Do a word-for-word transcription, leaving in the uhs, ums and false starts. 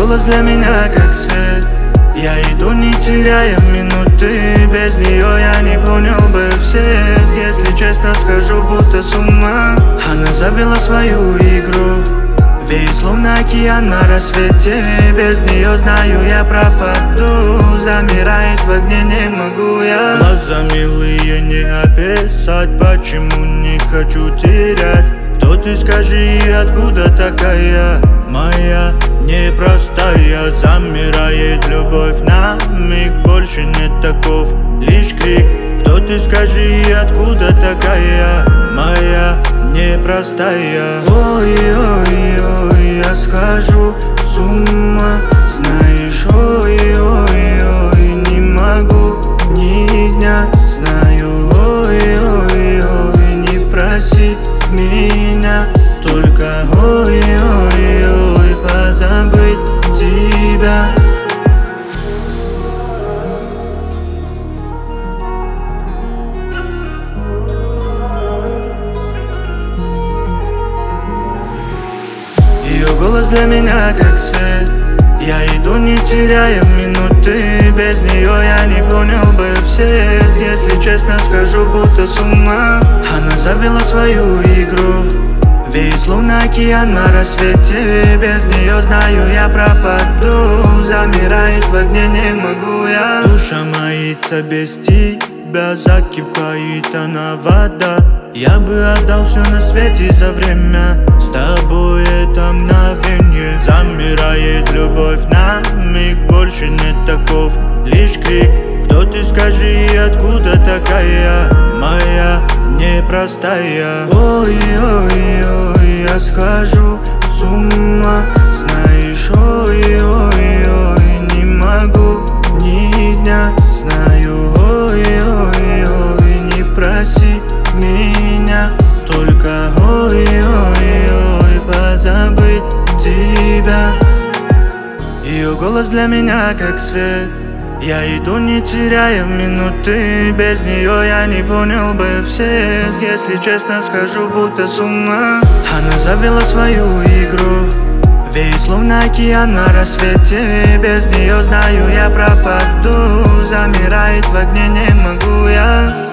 голос для меня как свет. Я иду, не теряя минуты. Без нее я не понял бы всех. Если честно скажу, будто с ума. Она завела свою игру, ведь словно океан на рассвете. Без нее, знаю, я пропаду. Замирает в огне, не могу я. Глаза милые не описать, почему не хочу терять. Кто ты, скажи, откуда такая моя непростая? Замирает любовь на миг, больше нет таков, лишь крик. Кто ты, скажи, откуда такая моя непростая? Ой-ой-ой, я схожу с ума, знаешь, ой-ой-ой, не могу ни дня, знаю, ой-ой-ой, не проси меня, только ой-ой-ой, позабыть тебя. Ее голос для меня как свет. Я иду, не теряя минуты. Без нее я не понял бы всех. Если честно скажу, будто с ума. Она завела свою игру, ведь словно океан на рассвете. Без нее, знаю, я пропаду. Замирает в огне, не могу я. Душа моится без тебя, закипает она вода. Я бы отдал все на свете за время. С тобой это мгновенье. Замирает любовь на миг, больше нет таков, лишь крик. Кто ты, скажи, откуда такая моя непростая? Ой-ой-ой, я схожу с ума, знаешь, ой-ой-ой, не могу ни дня, знаю, ой-ой-ой, не проси меня, только ой-ой-ой, позабыть тебя. Ее голос для меня как свет. Я иду, не теряя минуты. Без нее я не понял бы всех. Если честно скажу, будто с ума. Она завела свою игру, ведь словно океан на рассвете. Без нее, знаю, я пропаду. Замирает в огне, не могу я.